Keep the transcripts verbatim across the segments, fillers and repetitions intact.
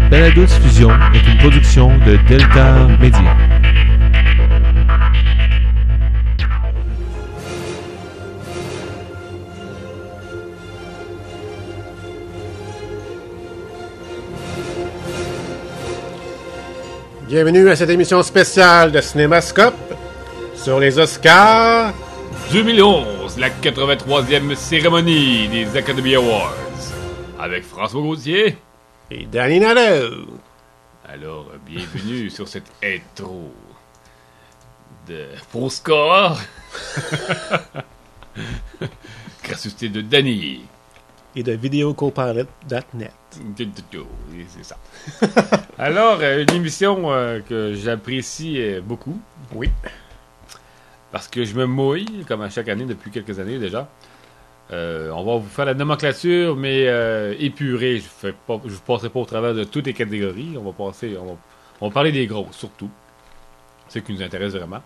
Cette balado-diffusion est une production de Delta Media. Bienvenue à cette émission spéciale de Cinémascope sur les Oscars deux mille onze, la quatre-vingt-troisième cérémonie des Academy Awards, avec François Gauthier et Danny Nadeau. Alors, bienvenue sur cette intro de faux score. Gracieuseté de Danny. Et de videocopilot point net. C'est ça. Alors, une émission euh, que j'apprécie euh, beaucoup. Oui. Parce que je me mouille, comme à chaque année, depuis quelques années déjà. Euh, on va vous faire la nomenclature, mais euh, épurée. Je ne passerai pas au travers de toutes les catégories. On va passer, on va, on va parler des grosses, surtout. C'est ce qui nous intéresse vraiment.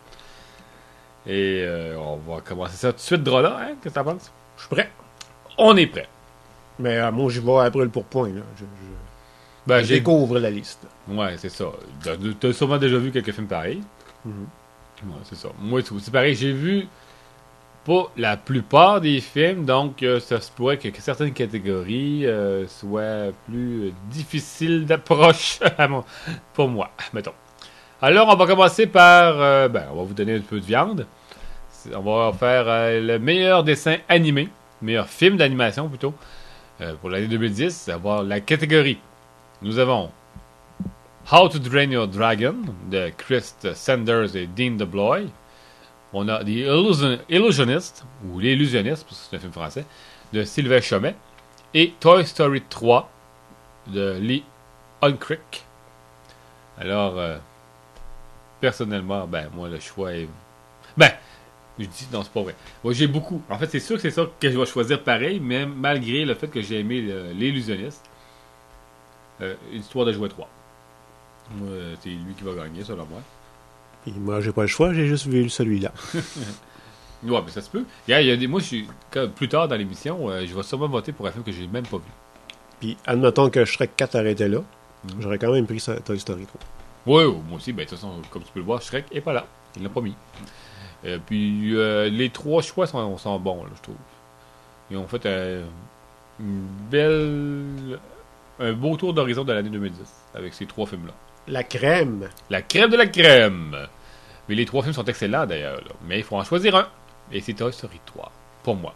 Et euh, on va commencer ça tout de suite, Drola. Hein? Qu'est-ce que t'en penses? Je suis prêt. On est prêt. Mais euh, moi, j'y vais après le pourpoint. Là. Je, je, ben, je j'ai... découvre la liste. Ouais, c'est ça. Tu as sûrement déjà vu quelques films pareils. Mm-hmm. Ouais, c'est ça. Moi, c'est pareil. J'ai vu pas la plupart des films, donc euh, ça se pourrait que, que certaines catégories euh, soient plus euh, difficiles d'approche pour moi, mettons. Alors, on va commencer par... Euh, ben, on va vous donner un peu de viande. On va faire euh, le meilleur dessin animé, meilleur film d'animation plutôt, euh, pour l'année deux mille dix. On va avoir la catégorie. Nous avons How to Train Your Dragon de Chris Sanders et Dean DeBlois. On a The Illusion- Illusionist, ou L'Illusionniste, parce que c'est un film français, de Sylvain Chomet. Et Toy Story trois de Lee Unkrich. Alors, euh, personnellement, ben, moi, le choix est... Ben, je dis, non, c'est pas vrai. Moi, j'ai beaucoup. En fait, c'est sûr que c'est ça que je vais choisir pareil, même malgré le fait que j'ai aimé le, L'Illusionniste. Euh, Histoire de jouer trois. Moi, c'est lui qui va gagner, selon moi. Et moi, j'ai pas le choix, j'ai juste vu celui-là. Ouais, mais ça se peut. Il y a, il y a des, moi, je suis, quand, plus tard dans l'émission, euh, je vais sûrement voter pour un film que j'ai même pas vu. Puis, admettons que Shrek quatre arrêtait là, Mm. j'aurais quand même pris ça, Toy Story trois. Oui, ouais, moi aussi. Ben, de toute façon, comme tu peux le voir, Shrek est pas là. Il l'a pas mis. Euh, puis, euh, les trois choix sont, sont bons, là, je trouve. Ils ont fait euh, une belle... un beau tour d'horizon de l'année deux mille dix avec ces trois films-là. La crème. La crème de la crème. Mais les trois films sont excellents, d'ailleurs. Là. Mais il faut en choisir un. Et c'est Toy Story trois, pour moi.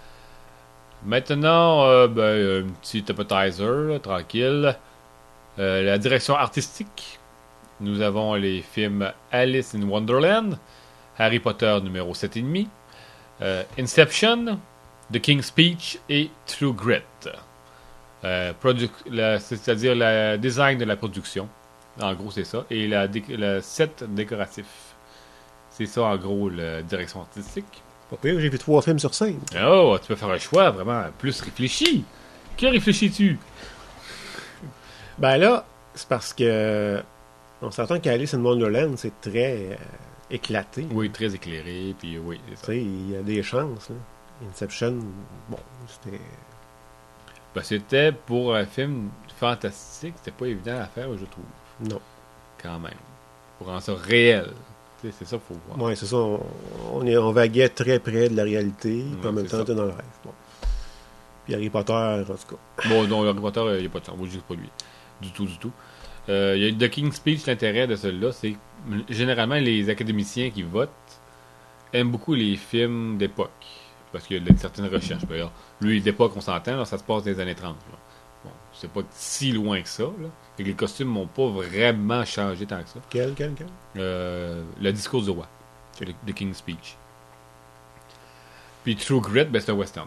Maintenant, euh, ben, un petit appetizer, là, tranquille. Euh, la direction artistique. Nous avons les films Alice in Wonderland, Harry Potter numéro sept virgule cinq, euh, Inception, The King's Speech et True Grit. Euh, produ- la, c'est-à-dire le design de la production. En gros, c'est ça. Et la dé- le set décoratif. C'est ça, en gros, la direction artistique. Pas pire, j'ai vu trois films sur cinq. Oh, tu peux faire un choix vraiment plus réfléchi. Que réfléchis-tu? Ben là, c'est parce que on s'entend qu'Alice in Wonderland, c'est très euh, éclaté. Oui, très éclairé, puis oui, c'est Tu ça. sais, il y a des chances. Là. Inception, bon, c'était... Ben, c'était pour un film fantastique, c'était pas évident à faire, je trouve. Non. Quand même. Pour rendre ça réel. Tu sais, c'est ça qu'il faut voir. Ouais, c'est ça. On, on, est, on vaguait très près de la réalité, puis Ouais, en même c'est temps, ça. t'es dans le rêve. Bon. Puis Harry Potter, en tout cas. Bon, non, Harry Potter, il n'y a pas de chance. Moi, je dis pas lui. Du tout, du tout. Euh, Il y a The King's Speech, l'intérêt de celui-là, c'est que généralement, les académiciens qui votent aiment beaucoup les films d'époque. Parce qu'il y a certaines recherches. D'ailleurs, lui, d'époque, on s'entend, là, ça se passe dans les années trente. Là. Bon, c'est pas si loin que ça. Là. Et les costumes n'ont pas vraiment changé tant que ça. Quel, quel, quel? Euh, le discours du roi. C'est le, The King's Speech. Puis True Grit, ben, c'est un western.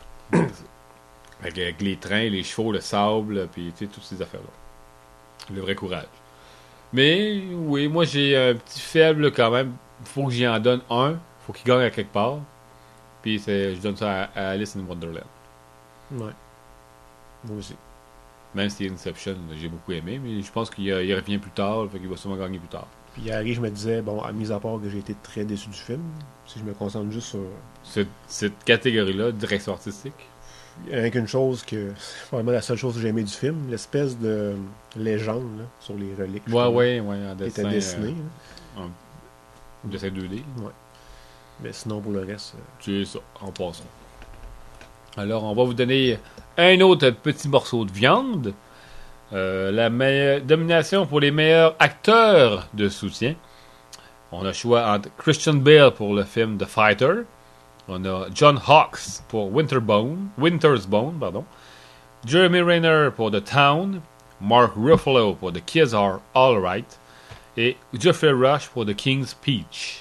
avec, avec les trains, les chevaux, le sable, puis tu sais, toutes ces affaires-là. Le vrai courage. Mais, oui, moi, j'ai un petit faible quand même. Faut que j'y en donne un. Faut qu'il gagne à quelque part. Puis c'est, je donne ça à, à Alice in Wonderland. Ouais. Moi aussi. Même si Inception, j'ai beaucoup aimé, mais je pense qu'il il revient plus tard, fait qu'il va sûrement gagner plus tard. Puis Harry, je me disais, bon, à mis à part que j'ai été très déçu du film, si je me concentre juste sur... Cette, cette catégorie-là, direction artistique, il y a qu'une chose que... C'est probablement la seule chose que j'ai aimé du film, l'espèce de légende là, sur les reliques. Ouais, ouais, ouais, en Qui dessin. était dessiné. Euh, là. en dessin deux D. Ouais. Mais sinon, pour le reste... euh, C'est ça, en passant. Alors, on va vous donner un autre petit morceau de viande. Euh, la meilleure domination pour les meilleurs acteurs de soutien. On a le choix entre Christian Bale pour le film The Fighter. On a John Hawkes pour Winterbone, Winter's Bone, pardon. Jeremy Renner pour The Town. Mark Ruffalo pour The Kids Are Alright. Et Geoffrey Rush pour The King's Speech.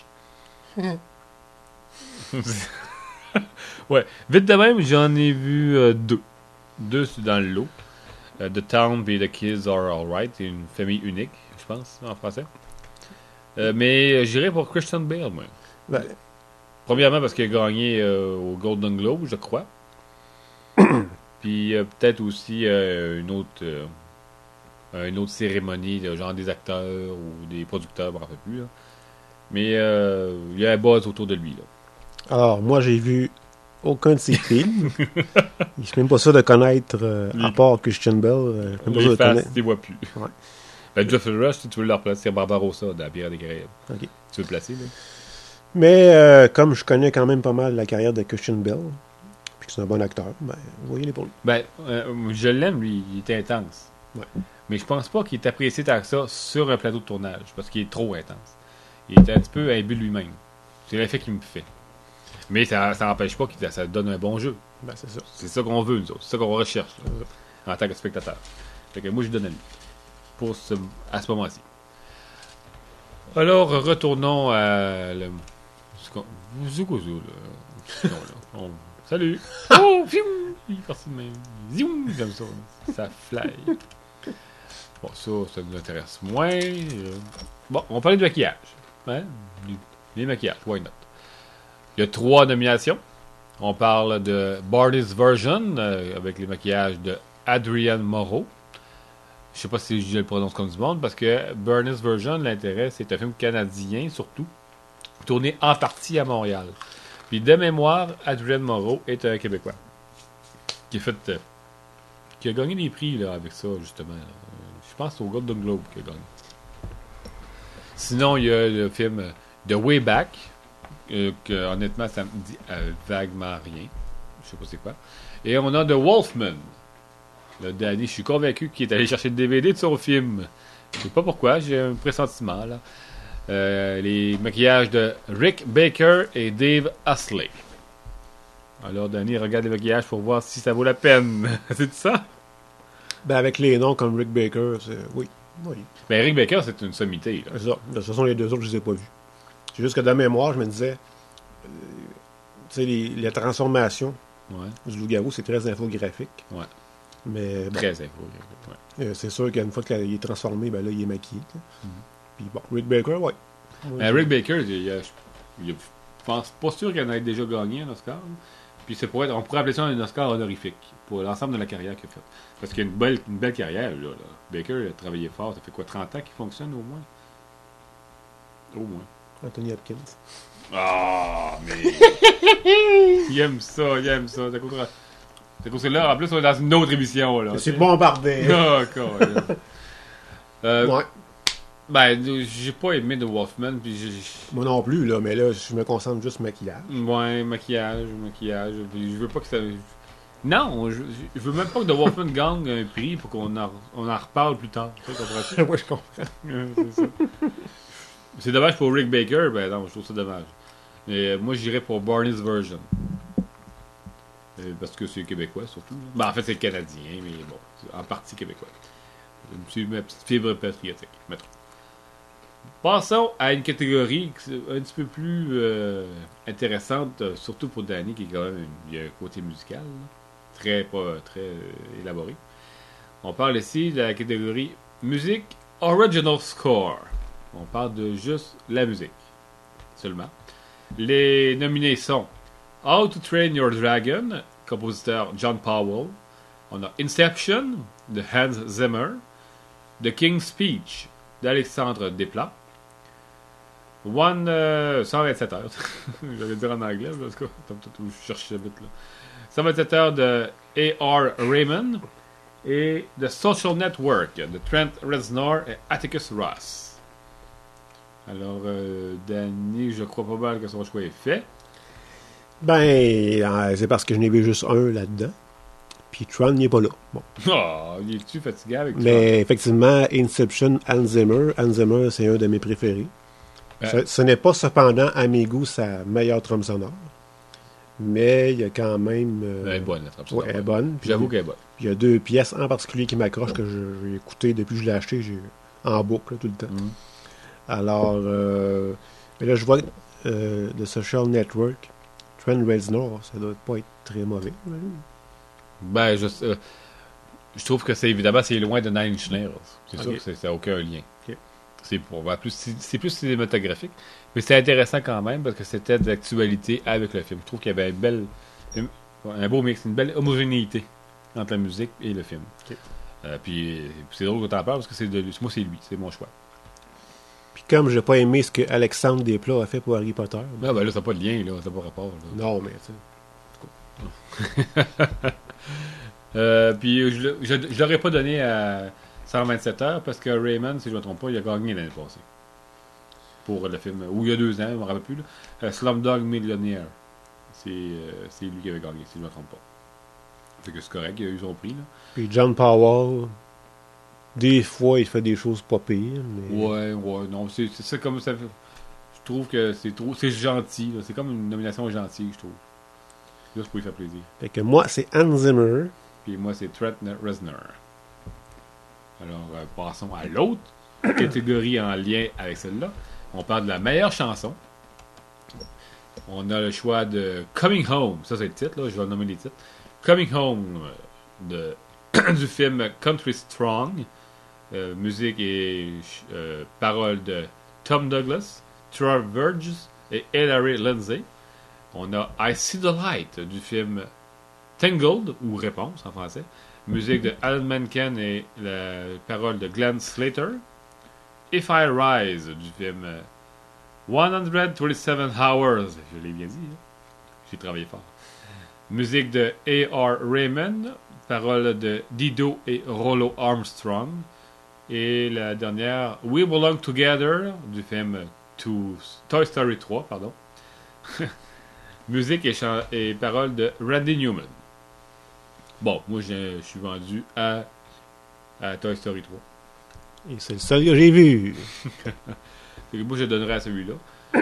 Ouais, vite de même, j'en ai vu euh, deux. Deux dans le lot. Euh, The Town et The Kids Are Alright. C'est une famille unique, je pense, en français. Euh, mais euh, j'irais pour Christian Bale, moi. Ben, Premièrement, parce qu'il a gagné euh, au Golden Globe, je crois. Puis euh, peut-être aussi euh, une autre euh, une autre cérémonie, là, genre des acteurs ou des producteurs, je ne me rappelle plus. Là. Mais euh, il y a un buzz autour de lui. Là. alors, moi, j'ai vu aucun de ses films. Je suis même pas sûr de connaître, euh, à part Christian Bale. Euh, je suis même pas sûr Les de faces, connaître. tu les vois plus. Ouais. Ben, Geoffrey Rush, si tu veux le replacer, Barbarossa dans la Pirates des Caraïbes. Ok. Tu veux le placer, là? Mais euh, comme je connais quand même pas mal la carrière de Christian Bale, puis que c'est un bon acteur, ben, voyez-les pour lui. Ben, euh, je l'aime, lui. Il est intense. Ouais. Mais je pense pas qu'il est apprécié tant que ça sur un plateau de tournage, parce qu'il est trop intense. Il est un petit peu imbu de lui-même. C'est l'effet qu'il me fait. Mais ça n'empêche pas que ça donne un bon jeu. Ben, c'est ça. C'est ça qu'on veut, nous autres. C'est ça qu'on recherche, là, en tant que spectateur. Fait que moi, je donne à lui. Pour ce, à ce moment-ci. Alors, retournons à le... C'est quoi ça, là? Non, là. On- Salut! Oh! Fium! Il est parti de même. Zioum! Comme ça. Ça fly. Bon, ça, ça nous intéresse moins. Euh, Bon, on va parler du maquillage. Hein? Du- Les maquillages, why not? Il y a trois nominations. On parle de Barney's Version, euh, avec les maquillages de Adrienne Moreau. Je sais pas si je le prononce comme du monde, parce que Barney's Version, l'intérêt, c'est un film canadien, surtout, tourné en partie à Montréal. Puis de mémoire, Adrienne Moreau est un Québécois. Qui a fait... euh, qui a gagné des prix là, avec ça, justement. là. Euh, Je pense au Golden Globe qu'il a gagné. Sinon, il y a le film euh, The Way Back, euh, que honnêtement, ça me dit euh, vaguement rien. Je sais pas c'est quoi. Et on a The Wolfman. Le Danny, je suis convaincu qu'il est allé chercher le D V D de son film. Je sais pas pourquoi, j'ai un pressentiment, là. Euh, les maquillages de Rick Baker et Dave Astley. Alors, Danny, regarde les maquillages pour voir si ça vaut la peine. C'est ça? Ben, avec les noms comme Rick Baker, c'est... Oui, oui. Ben, Rick Baker, c'est une sommité, là. C'est ça. De toute façon, les deux autres, je les ai pas vus. C'est juste que de mémoire, je me disais... euh, tu sais, les, les transformations Ouais, du loup-garou, c'est très infographique. ouais. Mais bon, Très info. Ouais. euh, c'est sûr qu'une fois qu'il est transformé, ben là, il est maquillé. là. Puis bon, Rick Baker, ouais. Ouais, Ben, Rick Baker, il, il a- il a- je pense pas sûr qu'il en ait déjà gagné un Oscar. là. Puis c'est pour être, on pourrait appeler ça un Oscar honorifique pour l'ensemble de la carrière qu'il a faite. Parce qu'il a une belle, une belle carrière, là, là. Baker a travaillé fort. Ça fait quoi, trente ans qu'il fonctionne au moins? Au moins. Anthony Hopkins. Ah, mais. Il aime ça, il aime ça. C'est à cause de- c'est à cause que là, en plus, on est dans une autre émission, là. Je suis tu sais. bombardé. D'accord. euh, Ouais. Ben, j'ai pas aimé The Wolfman, puis j'ai. Moi non plus, là, mais là, je me concentre juste sur maquillage. Ouais, maquillage, maquillage. Puis je veux pas que ça. Non, je, je veux même pas que The Wolfman gagne un prix pour qu'on en, on en reparle plus tard. Tu sais, comprends-tu? Moi, je comprends. Ouais, c'est ça. C'est dommage pour Rick Baker, ben non, je trouve ça dommage. Mais euh, moi, j'irais pour Barney's Version. Euh, parce que c'est québécois, surtout. Ben, en fait, c'est canadien, mais bon, c'est en partie québécois. C'est ma petite fibre patriotique, mettons. Passons à une catégorie un petit peu plus euh, intéressante, euh, surtout pour Danny, qui est quand même une- il y a un côté musical, là, très, pas, très euh, élaboré. On parle ici de la catégorie musique original score. On parle de juste la musique, seulement. Les nominés sont How to Train Your Dragon, compositeur John Powell. On a Inception, de Hans Zimmer. The King's Speech, d'Alexandre Desplat. One, euh, cent vingt-sept heures. J'allais dire en anglais, parce que je cherche vite là. cent vingt-sept heures de A R Raymond, et The Social Network de Trent Reznor et Atticus Ross. Alors, euh, Danny, je crois pas mal que son choix est fait. Ben, euh, c'est parce que je n'ai vu juste un là-dedans. Puis Tron n'est pas là. Bon. Oh, il est-tu fatigué avec ça? Mais effectivement, Inception, Hans Zimmer. Hans Zimmer, c'est un de mes préférés. Ben, Ce, ce n'est pas cependant, à mes goûts, sa meilleure trame sonore. Mais il y a quand même... euh, elle est bonne, la trame ouais, elle est bonne. Puis J'avoue qu'elle est bonne. il y a deux pièces en particulier qui m'accrochent que je- j'ai écoutées depuis que je l'ai acheté. J'ai en boucle là, tout le temps. Mm. Alors, euh, mais là, je vois euh, The Social Network. Trent Reznor, ça doit pas être très mauvais. j'imagine. Ben, je, euh, je trouve que c'est évidemment c'est loin de Nine Inch Nails. C'est sûr Ok. que c'est- ça n'a aucun lien. Ok. C'est pour voir plus, c'est c'est plus cinématographique, mais c'est intéressant quand même parce que c'était d'actualité avec le film. Je trouve qu'il y avait une belle, une- un beau mix, une belle homogénéité entre la musique et le film. Ok. Euh, puis c'est drôle que t'en parles parce que c'est de lui. Moi c'est lui, c'est mon choix. Puis comme j'ai pas aimé ce que Alexandre Desplat a fait pour Harry Potter. Ah ben là ça n'a pas de lien là, ça n'a pas rapport. Là. Non, mais tu sais. Euh, puis je, le- je, je l'aurais pas donné à cent vingt-sept heures parce que Raymond, si je ne me trompe pas, il a gagné l'année passée. Pour le film, ou il y a deux ans, je ne me rappelle plus. Là. Euh, Slumdog Millionaire. C'est euh, c'est lui qui avait gagné, si je ne me trompe pas. Fait que c'est correct, il a eu son prix. Là. Puis John Powell, des fois, il fait des choses pas pires. Mais... Ouais, ouais, non, c'est c'est ça comme ça. fait- Je trouve que c'est trop. C'est gentil, là. C'est comme une nomination gentille, je trouve. Juste pour lui faire plaisir. Fait que moi, c'est Hans Zimmer. Puis moi, c'est Trent Reznor. Alors, euh, passons à l'autre catégorie en lien avec celle-là. On parle de la meilleure chanson. On a le choix de Coming Home. Ça, c'est le titre, là. Je vais nommer les titres. Coming Home euh, de, du film Country Strong. Euh, musique et euh, paroles de Tom Douglas, Troy Verges et Hilary Lindsay. On a I See the Light du film Tangled, ou Réponse en français. Musique de Alan Menken et la parole de Glenn Slater. If I Rise du film euh, cent vingt-sept Hours. Je l'ai bien dit. Hein? J'ai travaillé fort. Musique de A R Raymond. Parole de Dido et Rollo Armstrong. Et la dernière, We Belong Together du film To- Toy Story trois, pardon. Musique et, chan- et paroles de Randy Newman. Bon, moi je je suis vendu à, à Toy Story trois. Et c'est le seul que j'ai vu. Fait que moi je donnerais à celui-là.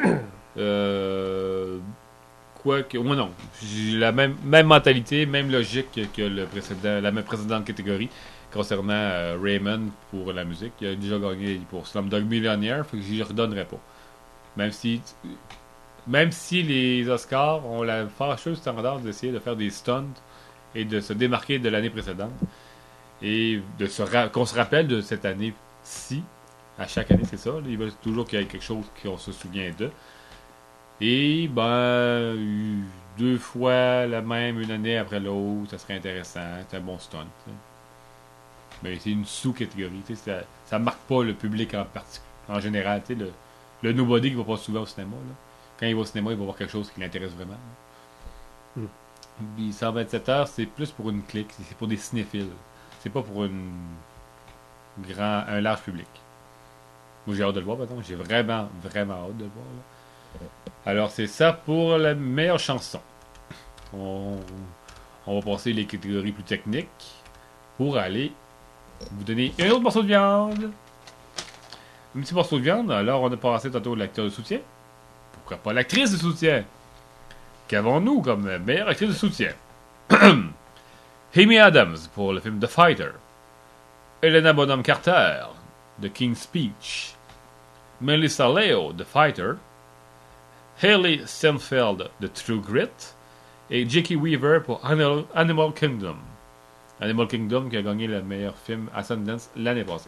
euh, Quoique, moi non. J'ai la même, même mentalité, même logique que, que le précédent, la même précédente catégorie concernant euh, Raymond pour la musique. Il a déjà gagné pour Slumdog Millionaire, fait que je ne redonnerais pas. Même si, même si les Oscars ont la fâcheuse standard d'essayer de faire des stunts et de se démarquer de l'année précédente et de se ra- qu'on se rappelle de cette année-ci. À chaque année, c'est ça. Là, il va toujours qu'il y ait quelque chose qu'on se souvient de. Et, ben, eu deux fois la même, une année après l'autre, ça serait intéressant. C'est un bon stunt. T'sais. Mais c'est une sous-catégorie. T'sais, ça ça marque pas le public en particulier. En général, t'sais, le, le nobody qui va pas souvent au cinéma. Là. Quand il va au cinéma, il va voir quelque chose qui l'intéresse vraiment. Mm. Puis cent vingt-sept heures, c'est plus pour une clique. C'est pour des cinéphiles. C'est pas pour une grand, un large public. Moi, j'ai hâte de le voir, par exemple. J'ai vraiment, vraiment hâte de le voir. Là. Alors, c'est ça pour la meilleure chanson. On, on va passer les catégories plus techniques pour aller vous donner un autre morceau de viande. Un petit morceau de viande. Alors, on a passé tantôt l'acteur de soutien. Pourquoi pas l'actrice de soutien? Qu'avons-nous comme meilleure actrice de soutien? Amy Adams pour le film The Fighter. Helena Bonham Carter de King's Speech. Melissa Leo de Fighter. Hailey Steinfeld de True Grit. Et Jackie Weaver pour Animal, Animal Kingdom. Animal Kingdom qui a gagné le meilleur film à Sundance l'année passée.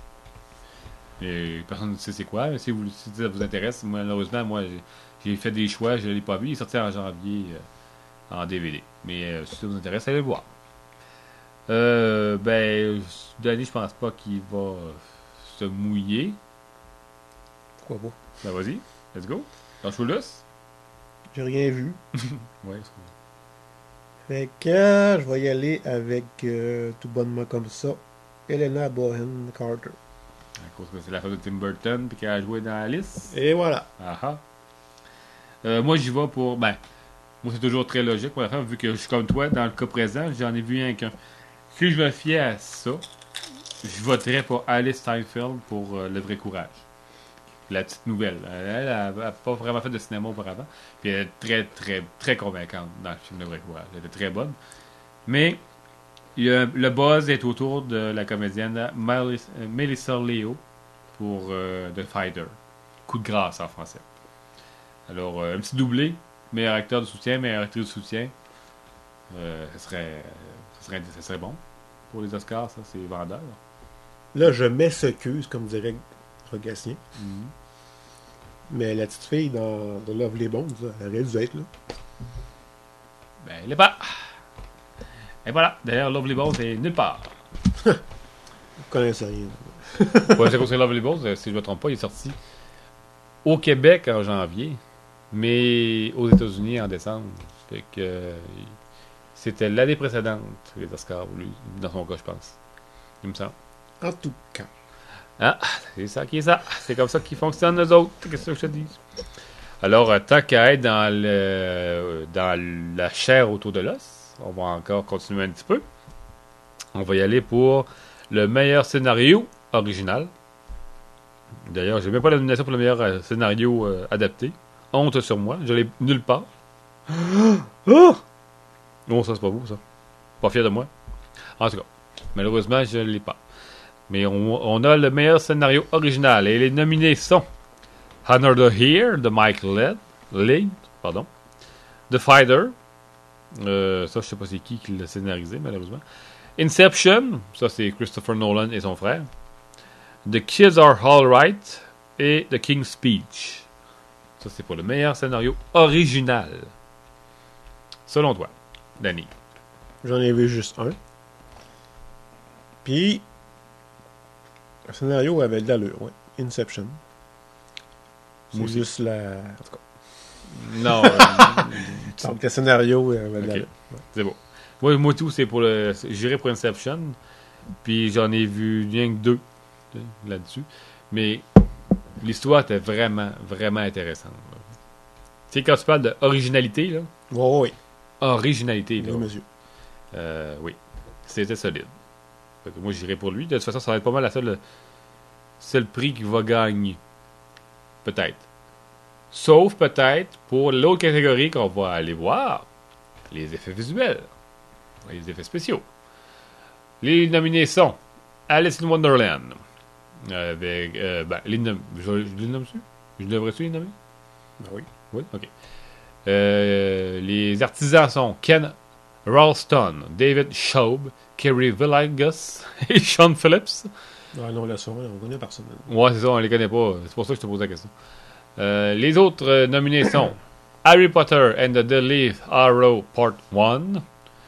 Et personne ne sait c'est quoi, mais si, vous, si ça vous intéresse, malheureusement, moi j'ai, j'ai fait des choix, je ne l'ai pas vu, il est sorti en janvier euh, en D V D. Mais euh, si ça vous intéresse, allez le voir. Euh, ben, Danny, je pense pas qu'il va euh, se mouiller. Pourquoi pas? Ben vas-y, let's go. Lâche-vous lousse. J'ai rien vu. Ouais, Fait que euh, je vais y aller avec, euh, tout bonnement comme ça, Helena Bonham Carter. À cause que c'est la femme de Tim Burton puis qu'elle a joué dans Alice. Et voilà. Ah ah. Euh, moi, j'y vais pour. Ben, moi, c'est toujours très logique pour la femme, vu que je suis comme toi, dans le cas présent, j'en ai vu un qu'un. Si je me fiais à ça, je voterais pour Alice Steinfeld pour euh, Le Vrai Courage. La petite nouvelle. Elle n'a pas vraiment fait de cinéma auparavant. Puis elle est très, très, très convaincante dans le film Le Vrai Courage. Elle était très bonne. Mais il y a- le buzz est autour de la comédienne Melis- euh, Melissa Leo pour euh, The Fighter. Coup de grâce en français. Alors, euh, un petit doublé. Meilleur acteur de soutien, meilleure actrice de soutien. Euh, ça, serait, ça, serait, ça serait bon. Pour les Oscars, ça, c'est vendeur. Là, je m'excuse, comme dirait Rogatien. Mhm. Mais la petite fille dans The Lovely Bones, là, elle aurait dû être là. Ben, il est pas. Et voilà. D'ailleurs, Lovely Bones est nulle part. Vous connaissez rien. Ouais, c'est construit Lovely Bones, euh, si je ne me trompe pas, il est sorti au Québec en janvier, mais aux États-Unis en décembre. Fait que euh, c'était l'année précédente, les Oscars, lui, dans son cas, je pense. Il me semble. En tout cas. Ah, c'est ça qui est ça. C'est comme ça qu'ils fonctionnent, nous autres. Qu'est-ce que je te dis? Alors, euh, tant qu'à être dans, le, dans la chair autour de l'os, on va encore continuer un petit peu. On va y aller pour le meilleur scénario original. D'ailleurs, j'ai même pas la nomination pour le meilleur euh, scénario euh, adapté. Honte sur moi, je l'ai nulle part. Oh! Non, ça c'est pas vous, ça. Pas fier de moi. En tout cas, malheureusement, je l'ai pas. Mais on, on a le meilleur scénario original. Et les nominés sont Another Here de Mike Lead, Lead pardon. The Fighter. Euh, ça, je sais pas c'est qui qui l'a scénarisé, malheureusement. Inception. Ça, c'est Christopher Nolan et son frère. The Kids Are Alright. Et The King's Speech. Ça, c'est pour le meilleur scénario original. Selon toi, Danny. J'en ai vu juste un. Puis, le scénario avait de l'allure, ouais. Inception. C'est Moi aussi. juste la. En tout cas. Non. euh, Donc, le scénario avait de Ok. l'allure. C'est bon. Moi, moi tout, c'est pour le. J'irai pour Inception. Puis j'en ai vu rien que deux tu sais, là-dessus. Mais l'histoire était vraiment, vraiment intéressante. là. Tu sais, quand tu parles d'originalité, là. Oh, oui, Originalité, là. oui, monsieur. Euh, oui. C'était solide. Fait que moi, j'irai pour lui. De toute façon, ça va être pas mal la seule, seul prix qu'il va gagner. Peut-être. Sauf peut-être pour l'autre catégorie qu'on va aller voir. Les effets visuels. Les effets spéciaux. Les nominés sont Alice in Wonderland. Avec. Euh, ben, les nom... je, je les nomme-tu? Je devrais-tu les nommer? Ben oui. Oui, ok. Euh, les artisans sont Ken Ralston, David Schaub, Kerry Villegas et Sean Phillips. Ah non, là, ça, on connaît personne. Ouais, c'est ça, on les connaît pas. C'est pour ça que je te pose la question. Euh, les autres euh, nominés sont Harry Potter and the Deadly Arrow Part un.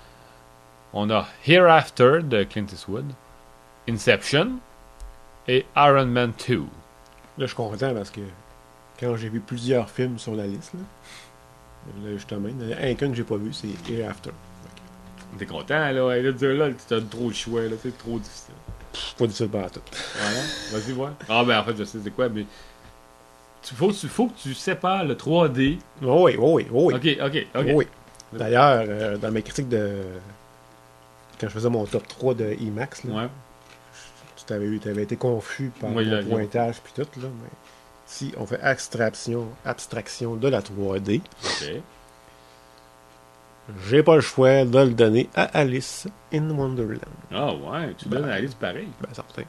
On a Hereafter de Clint Eastwood, Inception et Iron Man deux. Là, je suis content parce que quand j'ai vu plusieurs films sur la liste, là, là justement, il y en a un qu'un que j'ai pas vu, c'est Hereafter. T'es content, là? Hey, là, dire, là, t'as trop le choix, là. C'est trop difficile. Pff, pas difficile par tout. Voilà. Vas-y, voir. Ah, ben, en fait, je sais c'est quoi, mais. Il faut, tu- faut que tu sépares le trois D. Oh oui, oh oui, oh oui. Ok, ok, ok. Oh oui. D'ailleurs, euh, dans mes critiques de. Quand je faisais mon top trois de IMAX, là, Ouais. tu t'avais, eu, t'avais été confus par Oui, le là, pointage puis tout, là, mais si on fait abstraction, abstraction de la trois D, Ok. j'ai pas le choix de le donner à Alice in Wonderland. Ah, ouais, tu donnes Ben. à Alice pareil. Ben, certain.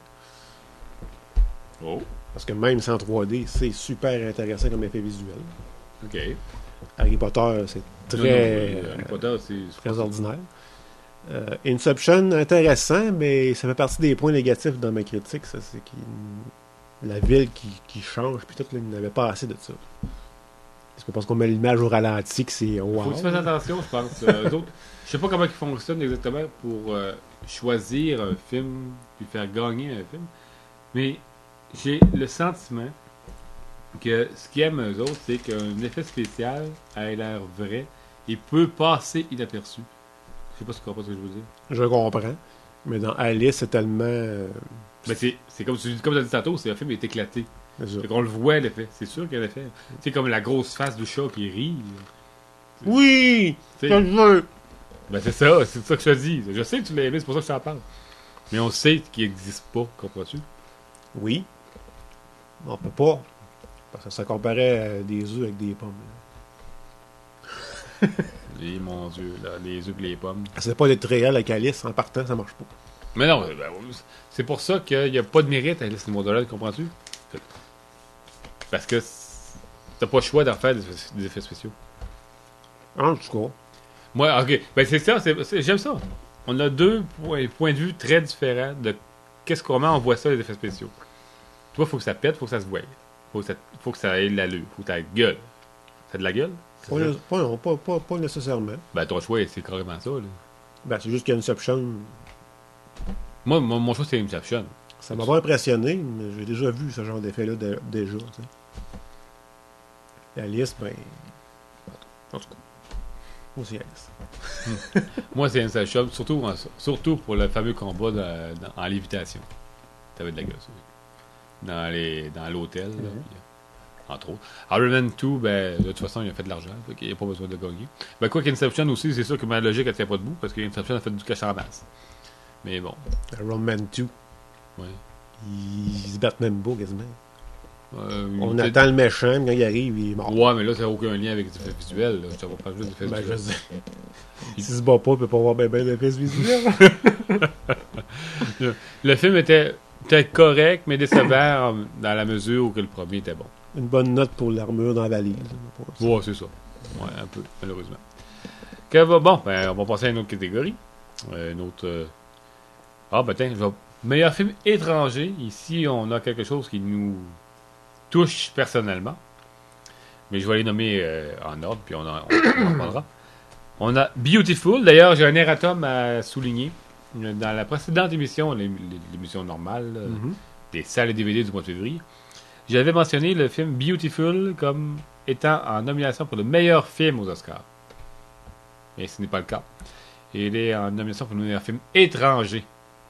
Oh, Parce que même sans trois D, c'est super intéressant comme effet visuel. ok. Harry Potter, c'est très, Non, non, euh, Harry Potter, c'est. très ordinaire. Euh, Inception, intéressant, mais ça fait partie des points négatifs dans ma critique, ça, c'est qu'il la ville qui, qui change, puis tout, là, il n'avait pas assez de ça. C'est pas parce qu'on met l'image au ralenti que c'est wow. Faut que tu fasses attention, je pense. Euh, eux autres, je sais pas comment ils fonctionnent exactement pour euh, choisir un film puis faire gagner un film, mais j'ai le sentiment que ce qu'ils aiment eux autres, c'est qu'un effet spécial a l'air vrai et peut passer inaperçu. sais pas si tu comprends ce que je veux dire. Je comprends. Mais dans Alice, c'est tellement... euh, Mais c'est, c'est comme tu comme as dit tantôt, c'est un film est éclaté. c'est ça. Fait qu'on le voit, l'effet. C'est sûr qu'il y a l'effet. Tu sais, comme la grosse face du chat qui rit. Oui! Tu Je sais, le veux! ben c'est ça, c'est ça que je te dis. Je sais que tu l'as aimé, c'est pour ça que je t'en parle. Mais on sait qu'il n'existe pas, comprends-tu? Oui. On peut pas. Parce que ça comparait à des œufs avec des pommes. là. Et mon Dieu, là, les œufs et les pommes. C'est pas d'être réel avec Alice. En partant, ça marche pas. Mais non, ben, c'est pour ça qu'il n'y a pas de mérite à Alice in Wonderland, comprends-tu? Parce que t'as pas le choix d'en faire des, des effets spéciaux. En tout cas. Moi, ok, ben c'est ça, c'est, c'est- j'aime ça. On a deux points, points de vue très différents de qu'est-ce comment on voit ça, les effets spéciaux. Toi, faut que ça pète, faut que ça se voie. Faut que ça, faut que ça ait de l'allure, faut que ça ait de gueule. Ça a de la gueule? C'est Pas, ça? ne- pas, non, pas, pas, pas nécessairement. Ben, ton choix, c'est carrément ça, là. Ben, c'est juste qu'Inception, Moi, mon, mon choix, c'est Inception. ça m'a pas impressionné, mais j'ai déjà vu ce genre d'effet-là de- déjà. tu sais. Et Alice, ben. En tout cas. Moi, c'est Alice. Moi, c'est Inception, surtout, en- surtout pour le fameux combat de- dans- en lévitation. T'avais de la gueule, ça. Dans, les, dans l'hôtel, là, Mhm. puis, euh, entre autres. Iron Man deux, ben, de toute façon, il a fait de l'argent, fait qu'il n'y a pas besoin de gagner. Ben, quoi qu'Inception aussi, c'est sûr que ma logique, elle tient pas debout, parce qu'Inception a fait du cash en masse. Mais bon, Iron Man deux, ouais. ils se battent même pas quasiment. Euh, On peut-être- attend le méchant, mais quand il arrive, il est mort. Ouais, mais là, ça n'a aucun lien avec les effets visuels, là. Ça va pas juste des effets Ben, je visuels. sais. S'il se bat pas, il peut pas avoir ben ben d'effets visuels. Le film était peut-être correct, mais décevant en- dans la mesure où que le premier était bon. Une bonne note pour l'armure dans la valise. Ouais, c'est ça. Ouais, un peu, malheureusement. Que va- bon, ben, on va passer à une autre catégorie. Euh, une autre. euh, Ah, ben, tiens, je vais- meilleur film étranger. Ici, on a quelque chose qui nous touche personnellement. Mais je vais les nommer euh, en ordre, puis on en, on en parlera. On a Beautiful. D'ailleurs, j'ai un erratum à souligner. Dans la précédente émission, l'ém- l'émission normale, euh, Mhm. des salles et D V D du mois de février, j'avais mentionné le film Beautiful comme étant en nomination pour le meilleur film aux Oscars. Mais ce n'est pas le cas. Il est en nomination pour le meilleur film étranger.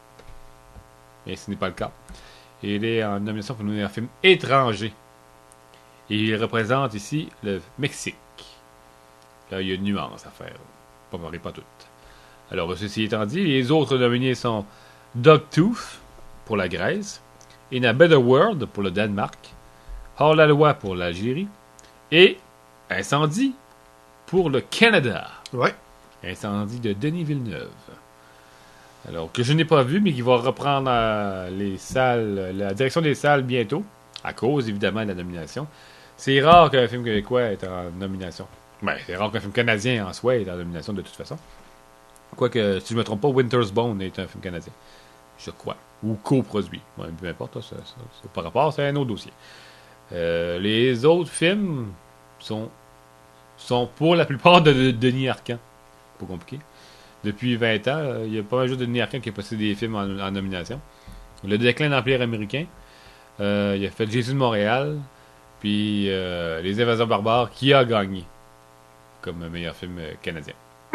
Mais ce n'est pas le cas. Il est en nomination pour le meilleur film étranger. Et il représente ici le Mexique. Là, il y a une nuance à faire. Pas marrer pas toutes. Alors, ceci étant dit, les autres nominés sont Dogtooth pour la Grèce, In a Better World pour le Danemark, Hors la loi pour l'Algérie et Incendie pour le Canada. Ouais. Incendie de Denis Villeneuve. Alors, que je n'ai pas vu, mais qui va reprendre euh, les salles, la direction des salles bientôt, à cause évidemment de la nomination. C'est rare qu'un film québécois est en nomination. Ben, c'est rare qu'un film canadien en soi est en nomination de toute façon. Quoique, si je ne me trompe pas, Winter's Bone est un film canadien. Je crois. Ou coproduit. Ouais, peu importe, ça, ça, ça, par rapport, c'est un autre dossier. Euh, les autres films sont, sont pour la plupart de, de Denis Arcand. Pas compliqué. Depuis vingt ans, euh, il y a pas mal juste de Denis Arcand qui a passé des films en, en nomination. Le déclin de l'Empire américain. Euh, il a fait Jésus de Montréal. Puis euh, Les Invaseurs barbares, qui a gagné comme meilleur film euh, canadien.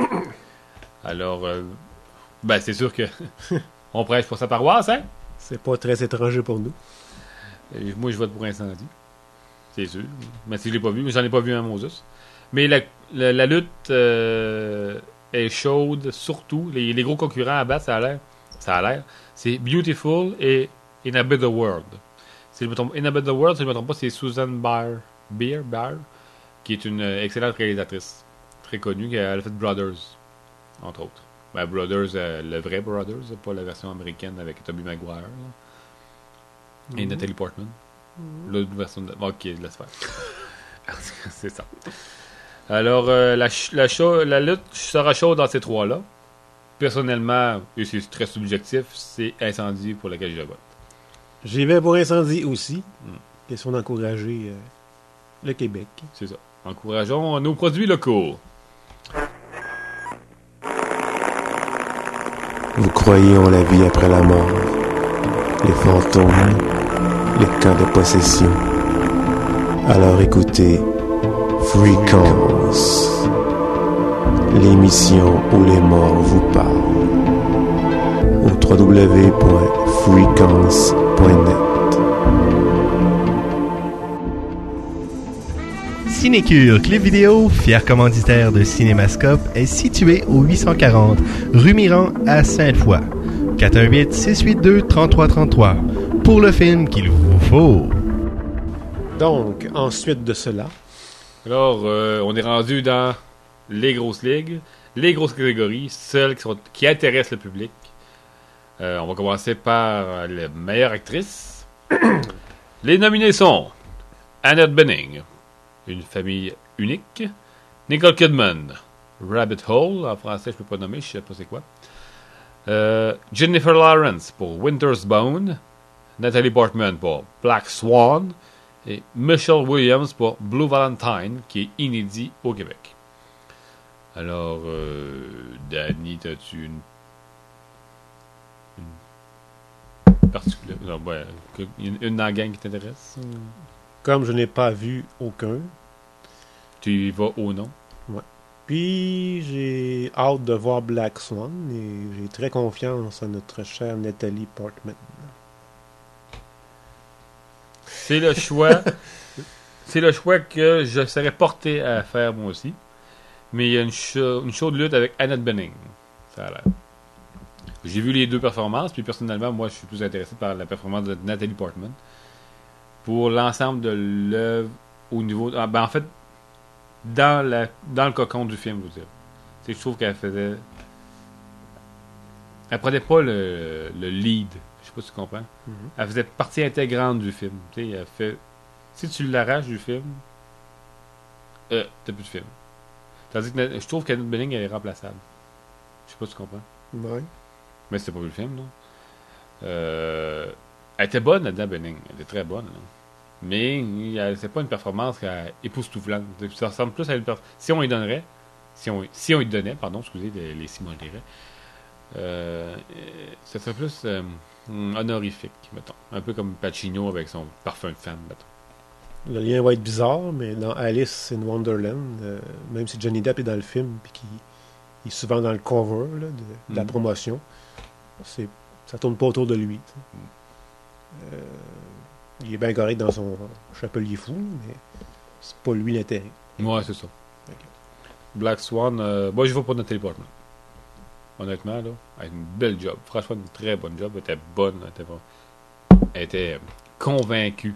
Alors, euh, ben c'est sûr que on prêche pour sa paroisse, hein? C'est pas très étranger pour nous. Et moi, je vote pour Incendie. C'est sûr. Mais si je l'ai pas vu, mais j'en ai pas vu un Moses. Mais la, la, la lutte euh, est chaude, surtout. Les, les gros concurrents à battre, ça a l'air. Ça a l'air. C'est Beautiful et In a Better World. Si je me trompe, In a Better World, si je me trompe pas, c'est Susan Beer, Beer, Beer, qui est une euh, excellente réalisatrice. Très connue, qui a, elle a fait Brothers, entre autres. Ben, Brothers, euh, le vrai Brothers, pas la version américaine avec Tobey Maguire. Là. Et Mhm. Natalie Portman. L'autre version de... Ok, laisse faire. C'est ça. Alors, euh, la, ch- la, cha- la lutte sera chaude dans ces trois-là. Personnellement, et c'est très subjectif, c'est Incendie pour lequel je vote. J'y vais pour Incendie aussi. Mm. Question d'encourager euh, le Québec. C'est ça. Encourageons nos produits locaux. Vous croyez en la vie après la mort, les fantômes, les cas de possession. Alors écoutez Freakos. l'émission où les morts vous parlent. Au w w w point frequence point net. Cinécure Clip Vidéo, fier commanditaire de Cinémascope, est situé au huit cent quarante rue Miran à Sainte-Foy. quatre un huit, six huit deux, trois trois trois trois pour le film qu'il vous faut. Donc, ensuite de cela, Alors, euh, on est rendu dans les grosses ligues, les grosses catégories, celles qui, sont, qui intéressent le public. Euh, on va commencer par la meilleure actrice. Les nominés sont Annette Bening, Une famille unique, Nicole Kidman, Rabbit Hole, en français je peux pas nommer, je sais pas c'est quoi. Euh, Jennifer Lawrence pour Winter's Bone, Natalie Portman pour Black Swan et Michelle Williams pour Blue Valentine, qui est inédit au Québec. Alors, euh, Danny, t'as-tu une, une particulière, non, ouais, une, une dans la gang qui t'intéresse? comme je n'ai pas vu aucun, Tu y vas au nom? puis j'ai hâte de voir Black Swan et j'ai très confiance en notre chère Nathalie Portman. C'est le choix. C'est le choix que je serais porté à faire moi aussi. Mais il y a une, cho- une chaude lutte avec Annette Bening. Ça a l'air. J'ai vu les deux performances, puis personnellement, moi, je suis plus intéressé par la performance de Nathalie Portman. Pour l'ensemble de l'œuvre au niveau. Ah, ben, en fait, dans, la, dans le cocon du film, je veux dire. Tu sais, je trouve qu'elle faisait. Elle prenait pas le, le lead. Je sais pas si tu comprends. Mhm. Elle faisait partie intégrante du film. Tu sais, elle fait. Si tu l'arraches du film, euh, t'as plus de film. Tandis que je trouve qu'Annette Bening, elle est remplaçable. Je sais pas si tu comprends. Ouais. Mais c'était pas vu le film, non? Euh, elle était bonne, Annette Bening. Elle était très bonne, là. Mais elle- c'est pas une performance qui est époustouflante. Ça ressemble plus à une performance. Si on y donnerait, si on, si on y donnait, pardon, excusez les, les si moi je dirais, euh, euh, ça serait plus euh, hum, honorifique, mettons. Un peu comme Pacino avec son parfum de femme, mettons. Le lien va être bizarre, mais dans Alice in Wonderland, euh, même si Johnny Depp est dans le film puis qu'il il est souvent dans le cover là, de, de la Mhm. promotion, c'est, ça tourne pas autour de lui. tu sais. Euh, il est bien correct dans son chapelier fou, mais c'est pas lui l'intérêt. Ouais, c'est ça. Ok. Black Swan, euh, moi je vais pas Nathalie Portman. Honnêtement, là, elle a une belle job. Franchement, une très bonne job. Elle était bonne. Elle était, bon- elle était euh, convaincue.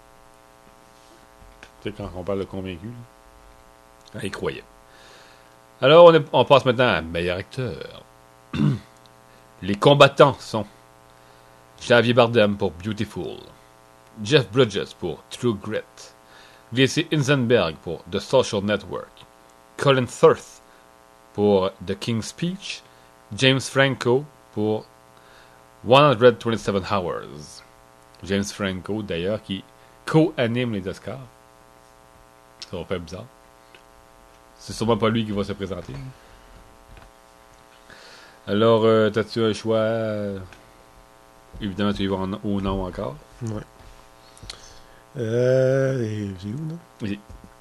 Tu sais, quand on parle de convaincu, là, elle y croyait. Alors, on, est- on passe maintenant à meilleur acteur. Les combattants sont Javier Bardem pour Beautiful, Jeff Bridges pour True Grit, Jesse Eisenberg pour The Social Network, Colin Firth pour The King's Speech, James Franco pour one hundred twenty-seven Hours. James Franco, d'ailleurs, qui co-anime les Oscars. Ça va faire bizarre. C'est sûrement pas lui qui va se présenter. Alors, euh, t'as-tu un choix? euh, Évidemment, tu y vas en- au nom encore. Ouais. Euh, et c'est où, non? Oui.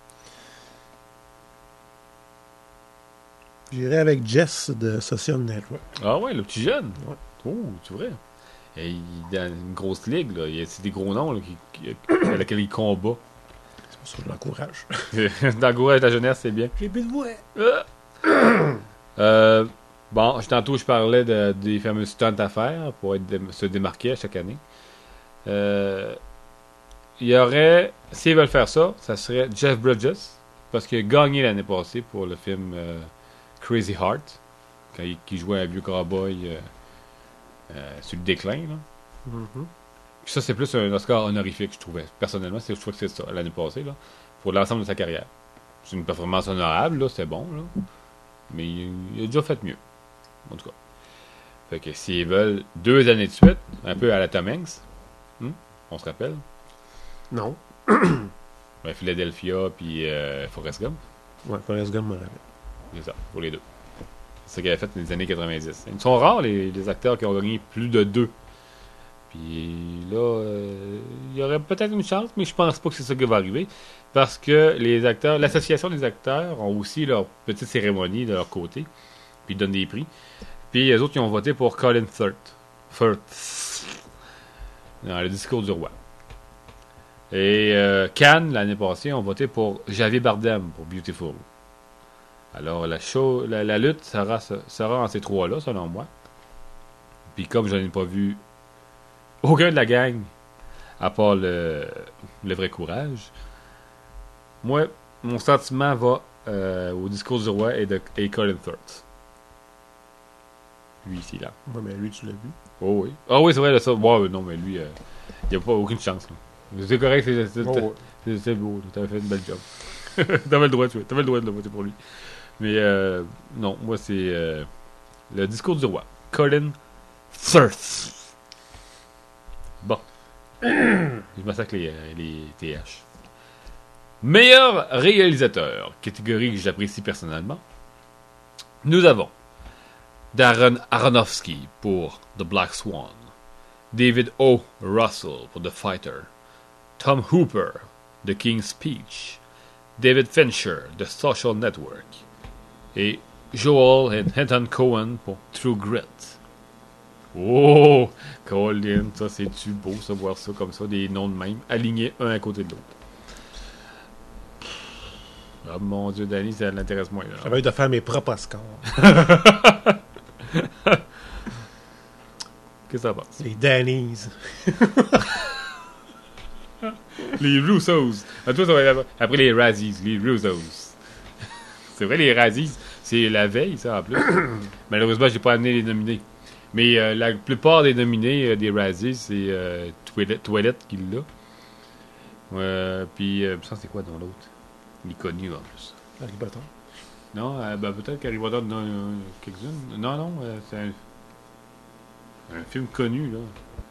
J'irai avec Jess de Social Network. Ah ouais, le petit jeune. Ouais. Oh, tu vois. Et il est dans une grosse ligue, là. Il y a c'est des gros noms là, qui, qui- à laquelle il combat. C'est pour ça que je l'encourage. Dans le courage de la jeunesse, c'est bien. J'ai plus de voix. Euh, euh, bon, je- tantôt, je parlais de- des fameux stunts à faire pour être dé- se démarquer à chaque année. Euh, il y aurait, s'ils veulent faire ça, ça serait Jeff Bridges, parce qu'il a gagné l'année passée pour le film euh, Crazy Heart, quand il, qui jouait un vieux cowboy euh, euh, sur le déclin. Là. Mhm. Puis ça, c'est plus un Oscar honorifique, je trouvais. Personnellement, c'est- je trouve que c'est ça, l'année passée, là, pour l'ensemble de sa carrière. C'est une performance honorable, là, c'est bon, là. Mais il, il a déjà fait mieux. En tout cas. Fait que s'ils veulent deux années de suite, un peu à la Tom Hanks, hmm, on se rappelle, Non. ben, Philadelphia puis euh, Forrest Gump, Ouais, Forrest Gump me rappelle. c'est ça, pour les deux. C'est ça qu'il avait fait dans les années quatre-vingt-dix. Ils sont rares, les, les acteurs qui ont gagné plus de deux. Puis là, euh, il y aurait peut-être une chance, mais je pense pas que c'est ça qui va arriver. Parce que les acteurs, l'association des acteurs ont aussi leur petite cérémonie de leur côté. Puis ils donnent des prix. Puis les autres, ils ont voté pour Colin Firth. Firth. Dans le discours du roi. Et euh, Cannes, l'année passée, ont voté pour Javier Bardem pour Beautiful. Alors, la, show, la, la lutte sera, sera en ces trois-là, selon moi. Puis comme je n'ai pas vu aucun de la gang, à part le, le vrai courage, moi, mon sentiment va euh, au discours du roi et de et Colin Firth. Lui, ici, là. Ouais, mais lui, tu l'as vu. Oh oui. Ah oui, c'est vrai, là, ça. Ouais, non, mais lui, euh, il n'y a pas aucune chance. Là. C'est correct, c'est, c'est, Oh, ouais. c'est, c'est beau. Tu as fait une belle job. T'avais le droit, tu avais le droit de le voter pour lui. Mais euh, non, moi, c'est euh, le discours du roi. Colin Firth. Bon. Je massacre les, les T H. Meilleur réalisateur, catégorie que j'apprécie personnellement. Nous avons Darren Aronofsky pour The Black Swan, David O. Russell pour The Fighter, Tom Hooper, The King's Speech, David Fincher, The Social Network, et Joel et Ethan Coen pour True Grit. Oh, Colin, ça c'est-tu beau, ça, voir ça comme ça, des noms de même, alignés un à côté de l'autre. Ah mon Dieu, Danny, ça l'intéresse moins. Là. J'avais eu de faire mes propres scores. Qu'est-ce que ça passe? Les Dannies. Les Russos. Ah, toi, ça va être après les Razzies, les Russos. C'est vrai, les Razzies, c'est la veille, ça, en plus. Malheureusement, j'ai pas amené les nominés. Mais euh, la plupart des nominés euh, des Razzies, c'est euh, Toilette, Toilette qui l'a. Euh, puis, euh, ça, c'est quoi dans l'autre? Il est connu, en plus. Harry Potter. Non, euh, ben, peut-être qu'Harry Potter en a euh, quelques-unes. Non, non, euh, c'est un, un film connu, là.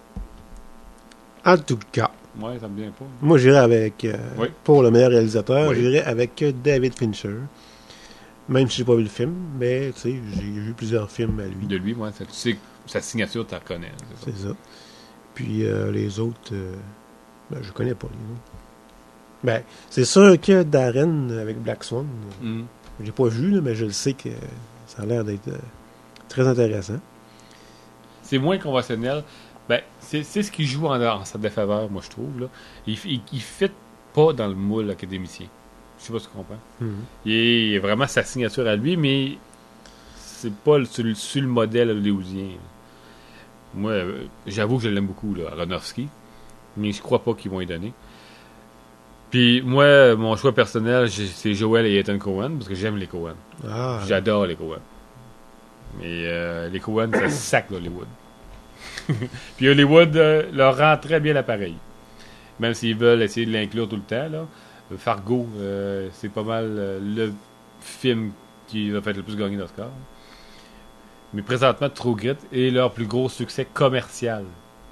En tout cas, Ouais, ça me vient pas. moi j'irais avec, euh, Oui. pour le meilleur réalisateur, Oui. j'irais avec euh, David Fincher. Même si j'ai pas vu le film, mais tu sais, j'ai vu plusieurs films à lui. De lui, moi, ça, tu sais, sa signature, tu la reconnais. C'est ça. C'est ça. Puis euh, les autres, euh, ben, je connais pas les autres. Ben, c'est sûr que Darren avec Black Swan, euh, Mm. j'ai pas vu, là, mais je le sais que ça a l'air d'être euh, très intéressant. C'est moins conventionnel. Ben, c'est, c'est ce qui joue en, en sa défaveur, moi, je trouve. Là. Il ne il, il fit pas dans le moule académicien. Je sais pas si tu comprends. Mhm. Il est, il est vraiment sa signature à lui, mais c'est pas le, sur, le, sur le modèle hollywoodien. Moi, euh, j'avoue que je l'aime beaucoup, là, Aronofsky, mais je crois pas qu'ils vont y donner. Puis moi, mon choix personnel, j'ai- c'est Joel et Ethan Coen, parce que j'aime les Coen. Ah, J'adore les Coen. Mais euh, les Coen, ça sac d'Hollywood. Puis Hollywood euh, leur rend très bien l'appareil. Même s'ils veulent essayer de l'inclure tout le temps. Là. Fargo, euh, c'est pas mal euh, le film qui a fait le plus gagner d'Oscar. Mais présentement, True Grit est leur plus gros succès commercial.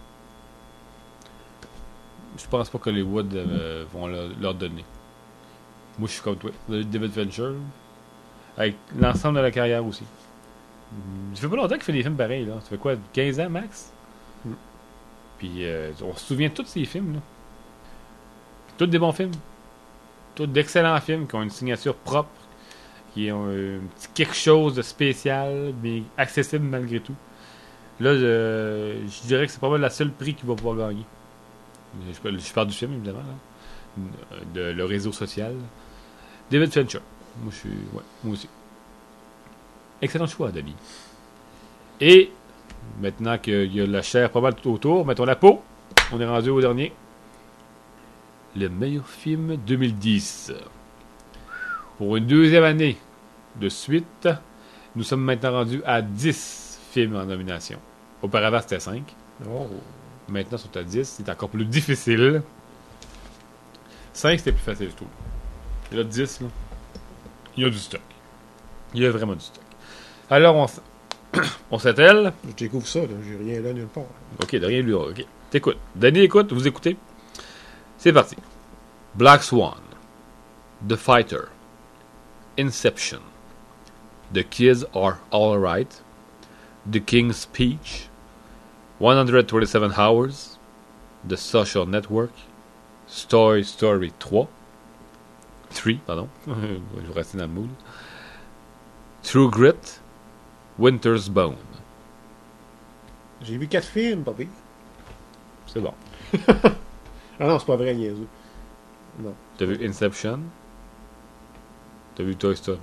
Je pense pas que Hollywood euh, vont leur, leur donner. Moi, je suis comme toi. David Fincher, avec l'ensemble de la carrière aussi. Ça fait pas longtemps qu'il fait des films pareils, là. Ça fait quoi, quinze ans max? Mm. Puis euh, on se souvient de tous ces films, là. Tous des bons films. Tous d'excellents films qui ont une signature propre, qui ont euh, un petit quelque chose de spécial, mais accessible malgré tout. Là, je, je dirais que c'est pas mal la seule prix qu'il va pouvoir gagner. Je, parle- je parle du film, évidemment, là. De le réseau social. David Fincher. Moi, je suis. Ouais, moi aussi. Excellent choix, David. Et maintenant qu'il y a la chair pas mal tout autour, mettons la peau. On est rendu au dernier. Le meilleur film deux mille dix. Pour une deuxième année de suite, nous sommes maintenant rendus à dix films en nomination. Auparavant, c'était cinq. oh. Maintenant, ils sont à dix. C'est encore plus difficile. cinq, c'était plus facile, je trouve. Et là, dix, là, il y a du stock. Il y a vraiment du stock. Alors, on, s- on s'attelle. Je découvre ça, là. J'ai rien là nulle part. Ok, de rien lui. Ok. T'écoutes. Danny écoute, vous écoutez. C'est parti. Black Swan. The Fighter. Inception. The Kids Are Alright. The King's Speech. one hundred twenty-seven Hours. The Social Network, Toy Story trois, trois, pardon, je vais rester dans le mood, True Grit, Winter's Bone. J'ai vu quatre films, pas pire. C'est bon. Ah non, c'est pas vrai, niaiseux. Non. T'as vu Inception? T'as vu Toy Story?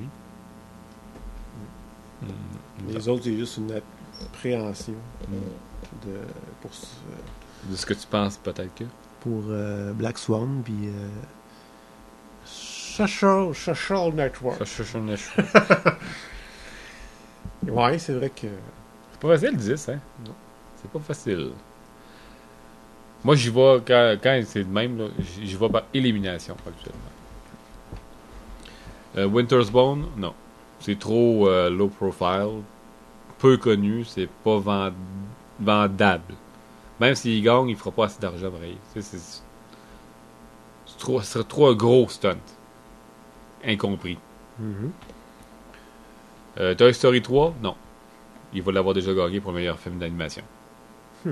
Mm. Les autres, c'est juste une appréhension Mm. de, pour, De ce que tu penses peut-être que? pour euh, Black Swan, puis euh, Social, Social Network. C'est Ouais, c'est vrai que... pas facile dix, hein? Non. C'est pas facile. Moi, j'y vais, quand, quand c'est de même, là, j'y j'y vais par élimination, actuellement. Euh, Winter's Bone, non. C'est trop euh, low profile, peu connu, c'est pas vend- vendable. Même s'il gagne, il fera pas assez d'argent, pareil. C'est, c'est, c'est trop, ce serait trop un gros stunt. Incompris. Mhm. Euh, Toy Story trois, non. Il va l'avoir déjà gagné pour le meilleur film d'animation. Hmm.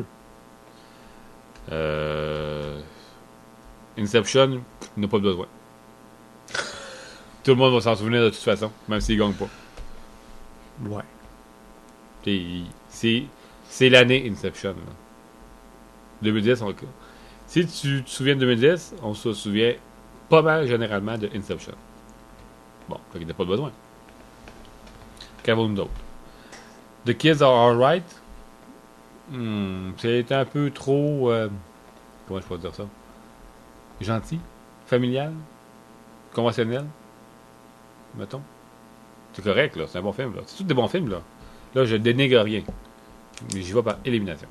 Euh, Inception, il n'a pas besoin. Tout le monde va s'en souvenir de toute façon, même s'il gagne pas. Ouais. T'sais, il- C'est, c'est l'année Inception. Là. deux mille dix, on, si tu te souviens de deux mille dix, on se souvient pas mal généralement de Inception. Bon, fait qu'il n'a pas besoin. Qu'avons-nous d'autre? The Kids Are Alright. Hmm, c'est un peu trop... euh, comment je peux dire ça? Gentil? Familial? Conventionnel? Mettons. C'est correct, là. C'est un bon film, là. C'est tous des bons films, là. Là, je dénigre rien. Mais j'y vais par élimination.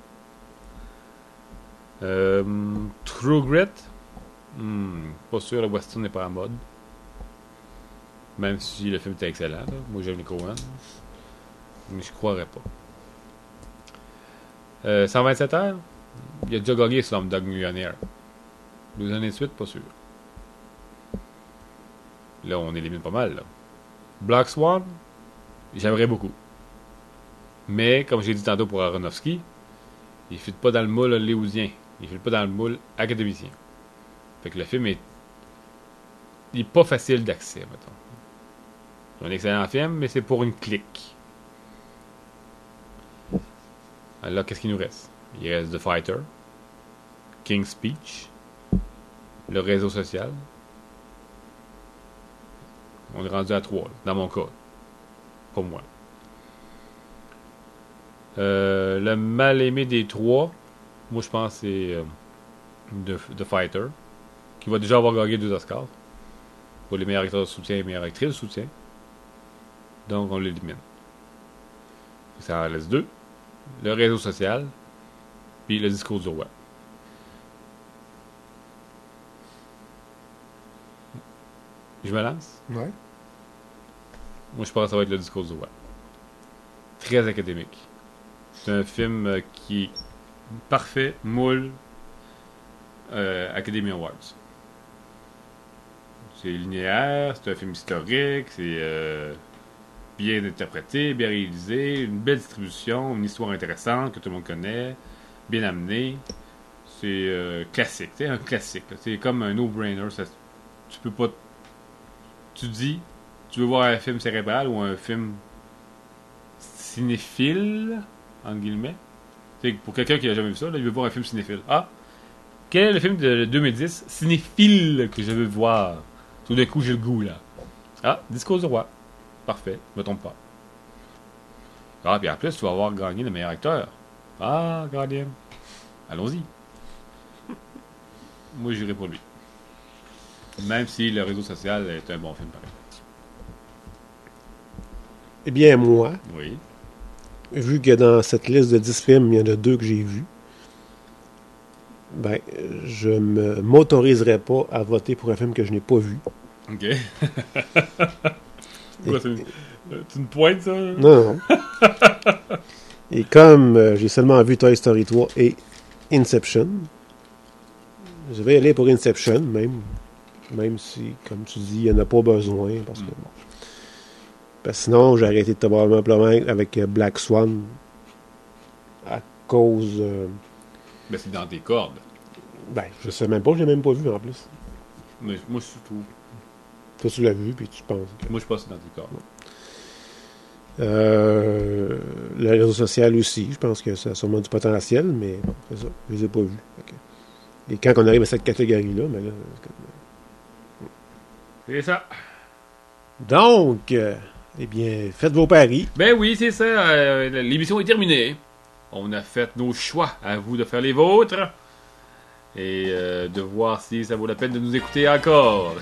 Euh, True Grit. Hmm, pas sûr, le western n'est pas à la mode. Même si le film était excellent, là. Moi, j'aime les Coen. Mais je croirais pas. Euh, cent vingt-sept heures. Il a déjà gagné Slumdog Millionnaire. Deux années de suite, pas sûr. Là, on élimine pas mal, là. Black Swan, j'aimerais beaucoup. Mais, comme j'ai dit tantôt pour Aronofsky, il ne fit pas dans le moule hollywoodien. Il ne fit pas dans le moule académicien. Fait que le film est... Il est pas facile d'accès, mettons. C'est un excellent film, mais c'est pour une clique. Alors là, qu'est-ce qu'il nous reste? Il reste The Fighter, King's Speech, le réseau social. On est rendu à trois, là, dans mon cas. Pour moi. Euh, le mal aimé des trois, moi je pense que c'est euh, The, The Fighter, qui va déjà avoir gagné deux Oscars pour les meilleurs acteurs de soutien et les meilleures actrices de soutien. Donc on l'élimine. Ça en laisse deux. Le réseau social, puis le discours du roi. Je me lance? Ouais. Moi, je pense que ça va être le discours du roi. Très académique. C'est un film euh, qui est parfait, moule, euh, Academy Awards. C'est linéaire, c'est un film historique, c'est euh, bien interprété, bien réalisé, une belle distribution, une histoire intéressante que tout le monde connaît, bien amenée. C'est euh, classique, c'est un classique. là. C'est comme un no-brainer. Ça, tu peux pas... Tu dis, tu veux voir un film cérébral ou un film cinéphile, entre guillemets. T'sais, pour quelqu'un qui n'a jamais vu ça, là, il veut voir un film cinéphile. Ah! Quel est le film de deux mille dix cinéphile que je veux voir? Tout d'un coup, j'ai le goût, là. Ah, Discours du roi. Parfait, je me trompe pas. Ah, puis en plus, tu vas avoir gagné le meilleur acteur. Ah, Guardian. Allons-y. Moi, j'irai pour lui. Même si le réseau social est un bon film, pareil. Eh bien, moi, Oui. vu que dans cette liste de dix films, il y en a deux que j'ai vus, ben, je ne m'autoriserai pas à voter pour un film que je n'ai pas vu. OK. Quoi, c'est une, c'est une pointe, ça? Non, non. Et comme euh, j'ai seulement vu Toy Story trois et Inception, je vais aller pour Inception, même, même si, comme tu dis, il n'y en a pas besoin, parce que Mm. bon. Parce que sinon, j'ai arrêté de te voir probablement avec euh, Black Swan à cause... euh, Ben, c'est dans tes cordes. Ben, je sais même pas, je l'ai même pas vu en plus. Mais moi, je trouve. Toi, tu l'as vu, puis tu penses. Que... Moi, je pense que c'est dans le corps. Euh, le réseau social aussi, je pense que ça a sûrement du potentiel, mais bon, c'est ça, je les ai pas vus. Okay. Et quand on arrive à cette catégorie-là, mais là. C'est ça. Donc, euh, eh bien, faites vos paris. Ben oui, c'est ça. Euh, l'émission est terminée. On a fait nos choix. À vous de faire les vôtres. Et euh, de voir si ça vaut la peine de nous écouter encore.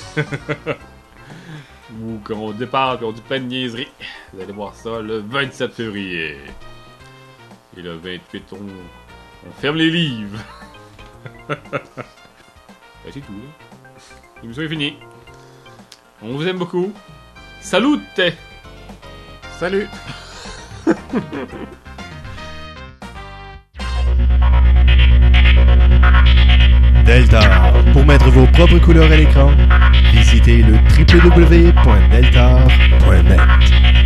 Ou qu'on départ et on dit plein de niaiseries. Vous allez voir ça le vingt-sept février. Et le vingt-huit, on, on ferme les livres. Ben, c'est tout, là. L'émission est finie. On vous aime beaucoup. Salut! Salut! Deltar. Pour mettre vos propres couleurs à l'écran, visitez le w w w point deltar point net.